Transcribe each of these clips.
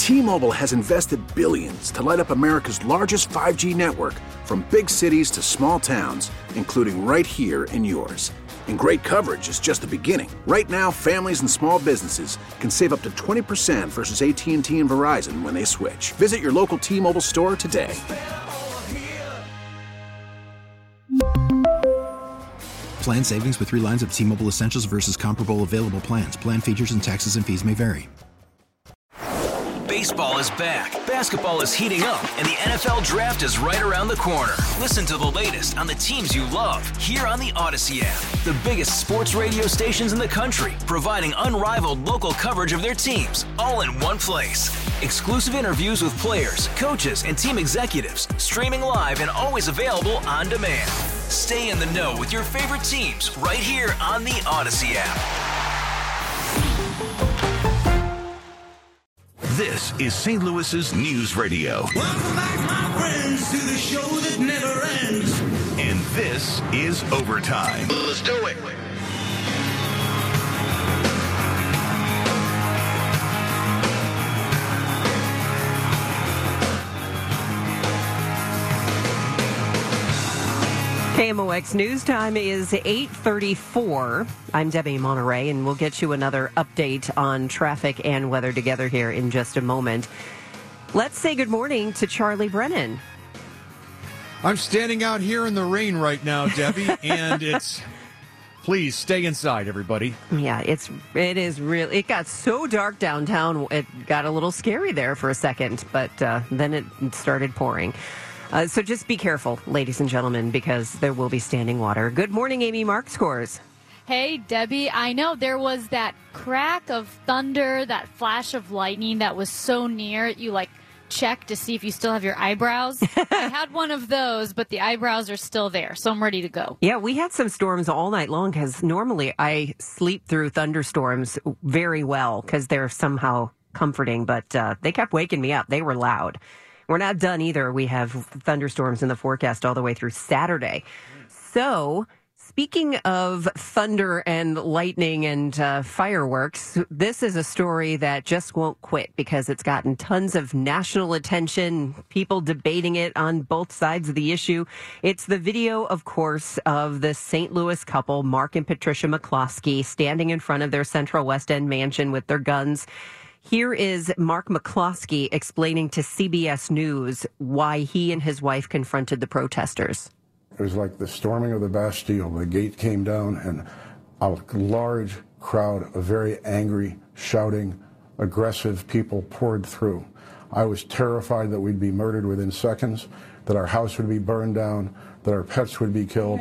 T-Mobile has invested billions to light up America's largest 5G network, from big cities to small towns, including right here in yours. And great coverage is just the beginning. Right now, families and small businesses can save up to 20% versus AT&T and Verizon when they switch. Visit your local T-Mobile store today. Plan savings with 3 lines of T-Mobile Essentials versus comparable available plans. Plan features and taxes and fees may vary. Baseball is back, basketball is heating up, and the NFL Draft is right around the corner. Listen to the latest on the teams you love here on the Odyssey app. The biggest sports radio stations in the country, providing unrivaled local coverage of their teams, all in one place. Exclusive interviews with players, coaches, and team executives, streaming live and always available on demand. Stay in the know with your favorite teams right here on the Odyssey app. This is St. Louis's News Radio. Welcome back, my friends, to the show that never ends. And this is Overtime. Let's do it. KMOX News Time is 8:34. I'm Debbie Monterey, and we'll get you another update on traffic and weather together here in just a moment. Let's say good morning to Charlie Brennan. I'm standing out here in the rain right now, Debbie, and it's... Please stay inside, everybody. Yeah, it is really. It got so dark downtown, it got a little scary there for a second, but then it started pouring. So just be careful, ladies and gentlemen, because there will be standing water. Good morning, Amy Markscores. Hey, Debbie, I know there was that crack of thunder, that flash of lightning that was so near, you check to see if you still have your eyebrows. I had one of those, but the eyebrows are still there, so I'm ready to go. Yeah, we had some storms all night long because normally I sleep through thunderstorms very well because they're somehow comforting, but they kept waking me up. They were loud. We're not done either. We have thunderstorms in the forecast all the way through Saturday. So, speaking of thunder and lightning and fireworks, this is a story that just won't quit because it's gotten tons of national attention, people debating it on both sides of the issue. It's the video, of course, of the St. Louis couple, Mark and Patricia McCloskey, standing in front of their Central West End mansion with their guns. Here is Mark McCloskey explaining to CBS News why he and his wife confronted the protesters. It was like the storming of the Bastille. The gate came down and a large crowd of very angry, shouting, aggressive people poured through. I was terrified that we'd be murdered within seconds, that our house would be burned down, that our pets would be killed.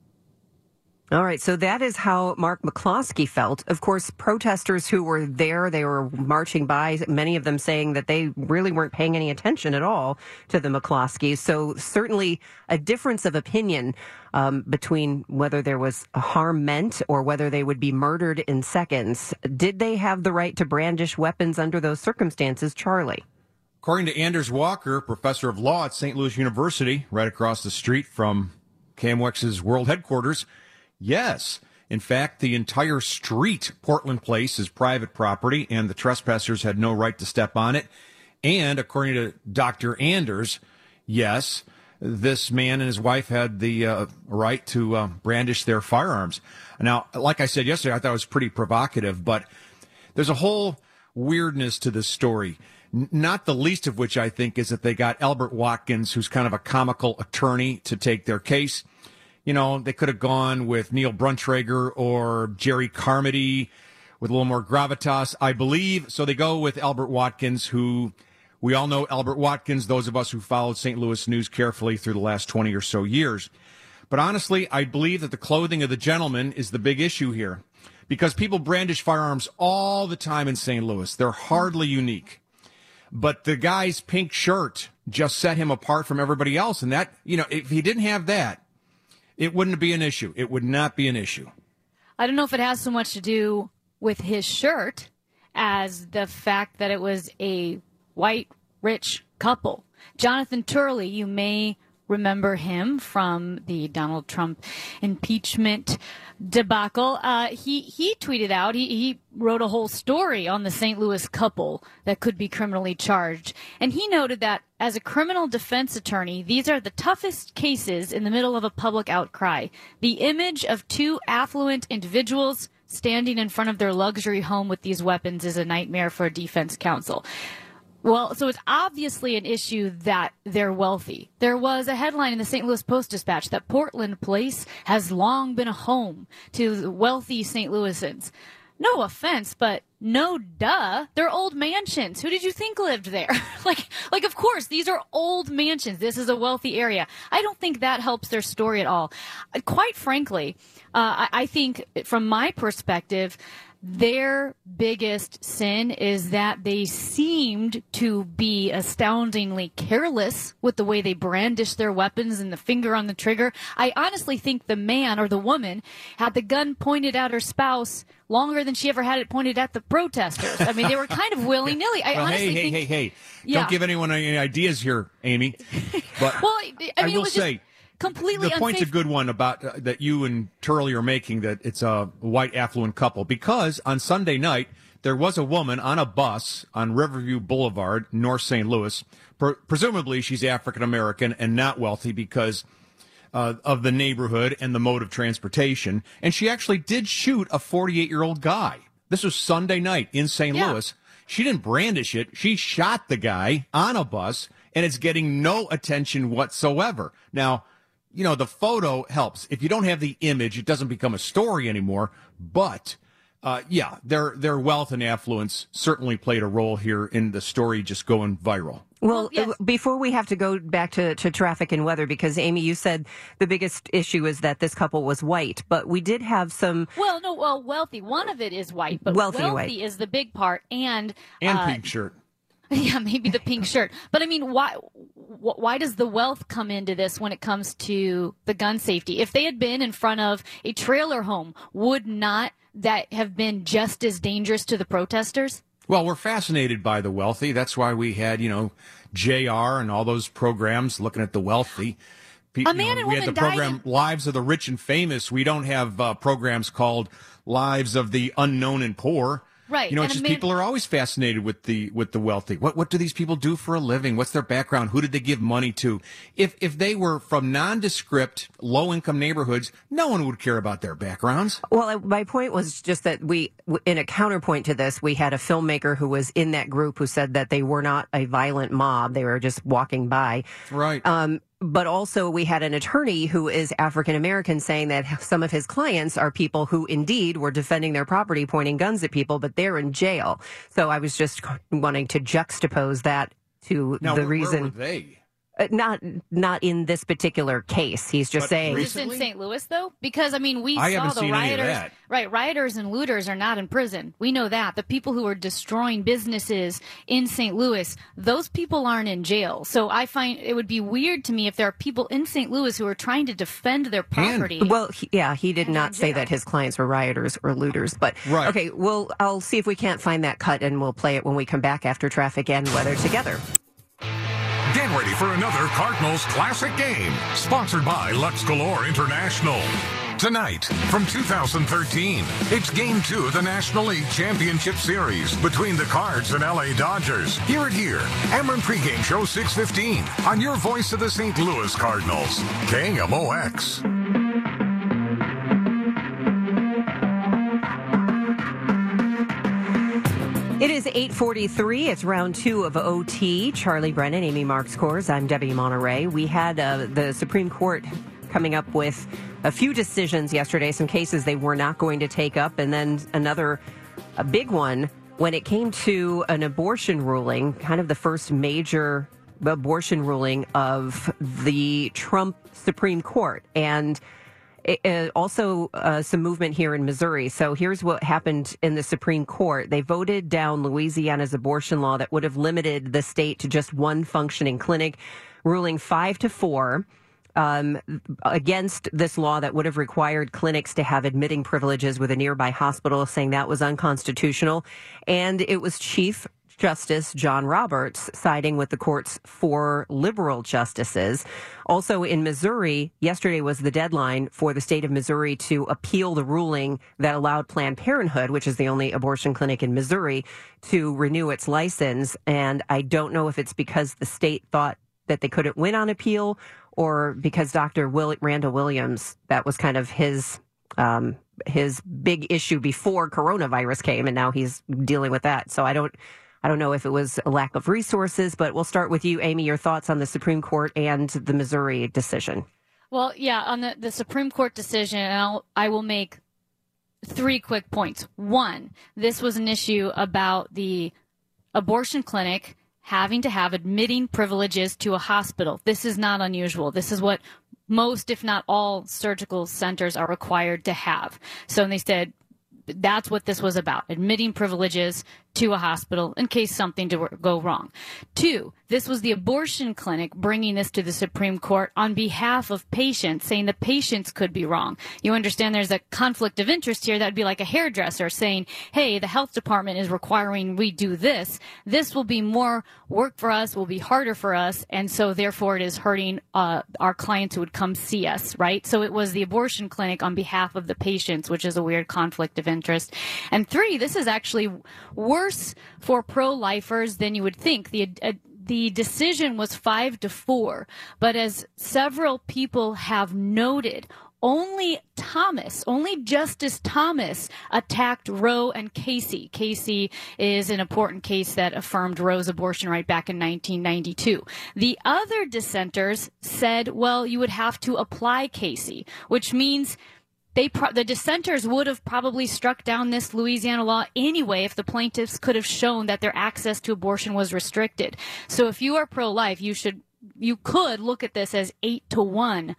All right, so that is how Mark McCloskey felt. Of course, protesters who were there, they were marching by, many of them saying that they really weren't paying any attention at all to the McCloskeys. So certainly a difference of opinion between whether there was harm meant or whether they would be murdered in seconds. Did they have the right to brandish weapons under those circumstances, Charlie? According to Anders Walker, professor of law at St. Louis University, right across the street from KMOX's world headquarters, yes. In fact, the entire street, Portland Place, is private property, and the trespassers had no right to step on it. And according to Dr. Anders, yes, this man and his wife had the right to brandish their firearms. Now, like I said yesterday, I thought it was pretty provocative, but there's a whole weirdness to this story. Not the least of which I think is that they got Albert Watkins, who's kind of a comical attorney, to take their case. You know, they could have gone with Neil Bruntrager or Jerry Carmody with a little more gravitas, I believe. So they go with Albert Watkins, who we all know Albert Watkins, those of us who followed St. Louis news carefully through the last 20 or so years. But honestly, I believe that the clothing of the gentleman is the big issue here, because people brandish firearms all the time in St. Louis. They're hardly unique. But the guy's pink shirt just set him apart from everybody else. And that, you know, if he didn't have that, it wouldn't be an issue. It would not be an issue. I don't know if it has so much to do with his shirt as the fact that it was a white, rich couple. Jonathan Turley, you may remember him from the Donald Trump impeachment debacle. He tweeted out, he wrote a whole story on the St. Louis couple that could be criminally charged. And he noted that as a criminal defense attorney, these are the toughest cases in the middle of a public outcry. The image of two affluent individuals standing in front of their luxury home with these weapons is a nightmare for a defense counsel. Well, so it's obviously an issue that they're wealthy. There was a headline in the St. Louis Post-Dispatch that Portland Place has long been a home to the wealthy St. Louisans. No offense, but no duh. They're old mansions. Who did you think lived there? like, of course, these are old mansions. This is a wealthy area. I don't think that helps their story at all. Quite frankly, I think from my perspective, their biggest sin is that they seemed to be astoundingly careless with the way they brandish their weapons and the finger on the trigger. I honestly think the man or the woman had the gun pointed at her spouse longer than she ever had it pointed at the protesters. I mean, they were kind of willy-nilly. Hey. Yeah. Don't give anyone any ideas here, Amy. But well, I mean, will say, completely the point's a good one about that you and Turley are making, that it's a white affluent couple, because on Sunday night there was a woman on a bus on Riverview Boulevard, North St. Louis. Presumably she's African American and not wealthy because of the neighborhood and the mode of transportation, and she actually did shoot a 48-year-old guy. This was Sunday night in St. Louis. She didn't brandish it. She shot the guy on a bus, and it's getting no attention whatsoever. Now, you know, the photo helps. If you don't have the image, it doesn't become a story anymore. But, their wealth and affluence certainly played a role here in the story just going viral. Well, yes. Before we have to go back to traffic and weather, because, Amy, you said the biggest issue is that this couple was white, but we did have some... wealthy. One of it is white, but wealthy is the big part. And pink shirt. Yeah, maybe the pink shirt. But I mean, why does the wealth come into this when it comes to the gun safety? If they had been in front of a trailer home, would not that have been just as dangerous to the protesters? Well, we're fascinated by the wealthy. That's why we had, JR and all those programs looking at the wealthy. A man and we woman had the program died Lives of the Rich and Famous. We don't have programs called Lives of the Unknown and Poor. Right. It's just people are always fascinated with the wealthy. What do these people do for a living? What's their background? Who did they give money to? If they were from nondescript, low-income neighborhoods, no one would care about their backgrounds. Well, my point was just that in a counterpoint to this, we had a filmmaker who was in that group who said that they were not a violent mob. They were just walking by. Right. But also we had an attorney who is African American saying that some of his clients are people who indeed were defending their property, pointing guns at people, but they're in jail. So I was just wanting to juxtapose that to the reason. Where were they? Not in this particular case. He's just saying. Just in St. Louis, though? Because, I mean, we I saw haven't the seen any of rioters. that. Right, rioters and looters are not in prison. We know that. The people who are destroying businesses in St. Louis, those people aren't in jail. So I find it would be weird to me if there are people in St. Louis who are trying to defend their property. Well, he did not say that his clients were rioters or looters. But, right. Okay, I'll see if we can't find that cut, and we'll play it when we come back after traffic and weather together. Get ready for another Cardinals Classic game, sponsored by Lux Galore International. Tonight, from 2013, it's Game 2 of the National League Championship Series between the Cards and LA Dodgers. Hear it here, Ameren Pregame Show 615 on your voice of the St. Louis Cardinals, KMOX. It is 8:43. It's round 2 of OT. Charlie Brennan, Amy Marks Kors. I'm Debbie Monterey. We had the Supreme Court coming up with a few decisions yesterday, some cases they were not going to take up, and then a big one when it came to an abortion ruling, kind of the first major abortion ruling of the Trump Supreme Court. And also some movement here in Missouri. So here's what happened in the Supreme Court. They voted down Louisiana's abortion law that would have limited the state to just one functioning clinic, ruling 5-4 against this law that would have required clinics to have admitting privileges with a nearby hospital, saying that was unconstitutional. And it was Chief Justice John Roberts, siding with the court's 4 liberal justices. Also in Missouri, yesterday was the deadline for the state of Missouri to appeal the ruling that allowed Planned Parenthood, which is the only abortion clinic in Missouri, to renew its license. And I don't know if it's because the state thought that they couldn't win on appeal or because Dr. Randall Williams, that was kind of his big issue before coronavirus came, and now he's dealing with that. So I don't know if it was a lack of resources, but we'll start with you, Amy, your thoughts on the Supreme Court and the Missouri decision. Well, yeah, on the Supreme Court decision, I will make 3 quick points. 1, this was an issue about the abortion clinic having to have admitting privileges to a hospital. This is not unusual. This is what most, if not all, surgical centers are required to have. So they said that's what this was about, admitting privileges to a hospital in case something to go wrong. 2, this was the abortion clinic bringing this to the Supreme Court on behalf of patients, saying the patients could be wrong. You understand there's a conflict of interest here. That would be like a hairdresser saying, hey, the health department is requiring we do this. This will be more work for us, will be harder for us, and so therefore it is hurting our clients who would come see us, right? So it was the abortion clinic on behalf of the patients, which is a weird conflict of interest. And 3, this is actually worse for pro-lifers than you would think. The decision was 5-4, but as several people have noted, only Justice Thomas attacked Roe and Casey. Casey is an important case that affirmed Roe's abortion right back in 1992. The other dissenters said, well, you would have to apply Casey, which means the dissenters would have probably struck down this Louisiana law anyway if the plaintiffs could have shown that their access to abortion was restricted. So if you are pro-life, you could look at this as 8-1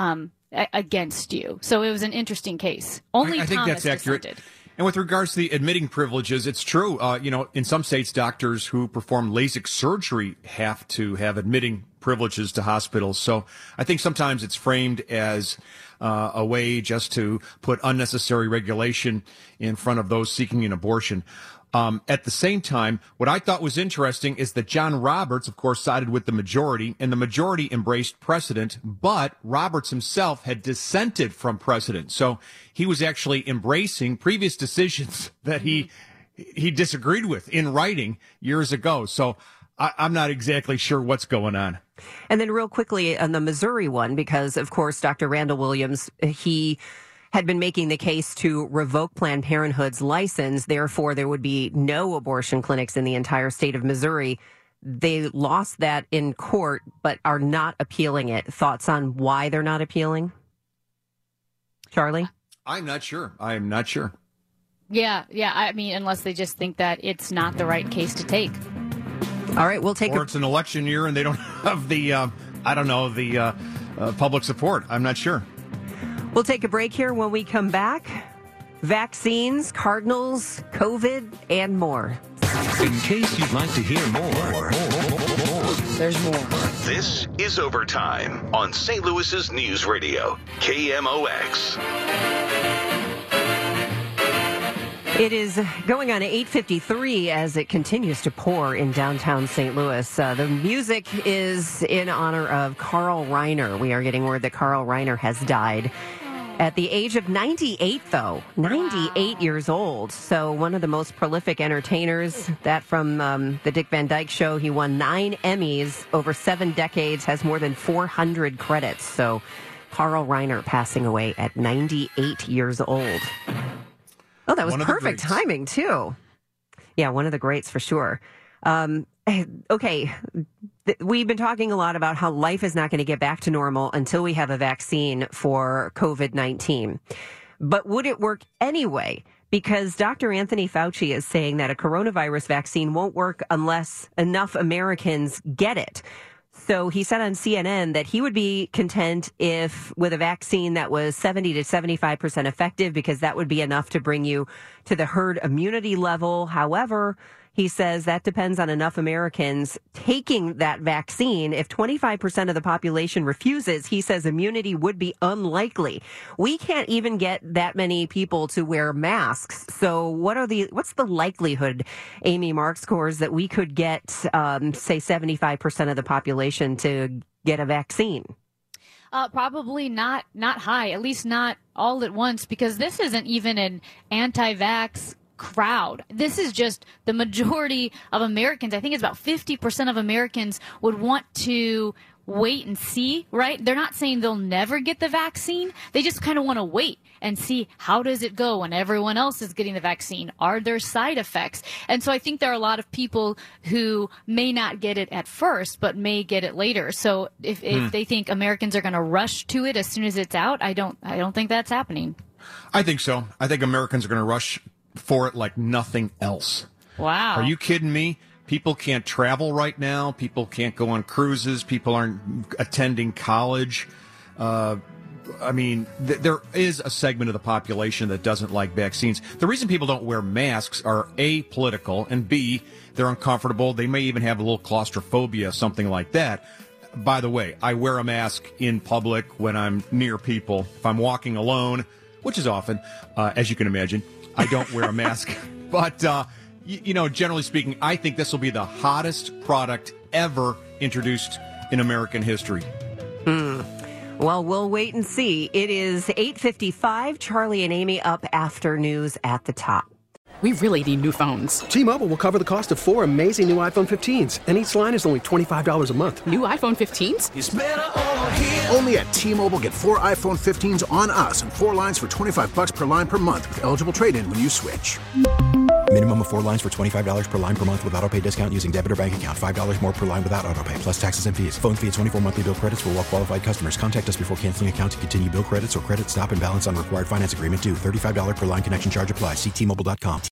against you. So it was an interesting case. Only I think Thomas that's accurate. dissented. And with regards to the admitting privileges, it's true. In some states, doctors who perform LASIK surgery have to have admitting privileges to hospitals. So I think sometimes it's framed as a way just to put unnecessary regulation in front of those seeking an abortion. At the same time, what I thought was interesting is that John Roberts, of course, sided with the majority, and the majority embraced precedent, but Roberts himself had dissented from precedent. So he was actually embracing previous decisions that he disagreed with in writing years ago. So I'm not exactly sure what's going on. And then real quickly on the Missouri one, because, of course, Dr. Randall Williams, he had been making the case to revoke Planned Parenthood's license. Therefore, there would be no abortion clinics in the entire state of Missouri. They lost that in court, but are not appealing it. Thoughts on why they're not appealing? Charlie? I'm not sure. Yeah. I mean, unless they just think that it's not the right case to take. All right, we'll take Or it's an election year and they don't have the public support. I'm not sure. We'll take a break here. When we come back, vaccines, Cardinals, COVID, and more. In case you'd like to hear more. There's more. This is Overtime on St. Louis's News Radio, KMOX. It is going on at 8:53 as it continues to pour in downtown St. Louis. The music is in honor of Carl Reiner. We are getting word that Carl Reiner has died at the age of 98, though. 98 years old. So one of the most prolific entertainers. That from the Dick Van Dyke Show. He won 9 Emmys over 7 decades, has more than 400 credits. So Carl Reiner passing away at 98 years old. Oh, that was perfect timing, too. Yeah, one of the greats for sure. Okay, we've been talking a lot about how life is not going to get back to normal until we have a vaccine for COVID-19. But would it work anyway? Because Dr. Anthony Fauci is saying that a coronavirus vaccine won't work unless enough Americans get it. So he said on CNN that he would be content with a vaccine that was 70 to 75% effective, because that would be enough to bring you to the herd immunity level. However, He says that depends on enough Americans taking that vaccine. If 25% of the population refuses, he says immunity would be unlikely. We can't even get that many people to wear masks. So what's the likelihood, Amy Markscores, that we could get, say, 75% of the population to get a vaccine? Probably not high, at least not all at once, because this isn't even an anti-vax crowd. This is just the majority of Americans. I think it's about 50% of Americans would want to wait and see, right? They're not saying they'll never get the vaccine. They just kind of want to wait and see how does it go when everyone else is getting the vaccine. Are there side effects? And so I think there are a lot of people who may not get it at first, but may get it later. So if they think Americans are going to rush to it as soon as it's out, I don't think that's happening. I think so. I think Americans are going to rush for it like nothing else. Wow. Are you kidding me? People can't travel right now. People can't go on cruises. People aren't attending college. There is a segment of the population that doesn't like vaccines. The reason people don't wear masks are A, political, and B, they're uncomfortable. They may even have a little claustrophobia, something like that. By the way, I wear a mask in public when I'm near people. If I'm walking alone, which is often, as you can imagine, I don't wear a mask. But, generally speaking, I think this will be the hottest product ever introduced in American history. Well, we'll wait and see. It is 8:55. Charlie and Amy up after news at the top. We really need new phones. T-Mobile will cover the cost of 4 amazing new iPhone 15s, and each line is only $25 a month. New iPhone 15s? It's better over here. Only at T-Mobile, get 4 iPhone 15s on us and 4 lines for $25 per line per month with eligible trade-in when you switch. Minimum of 4 lines for $25 per line per month with autopay discount using debit or bank account. $5 more per line without autopay, plus taxes and fees. Phone fee at 24 monthly bill credits for well-qualified customers. Contact us before canceling account to continue bill credits or credit stop and balance on required finance agreement due. $35 per line connection charge applies. See T-Mobile.com.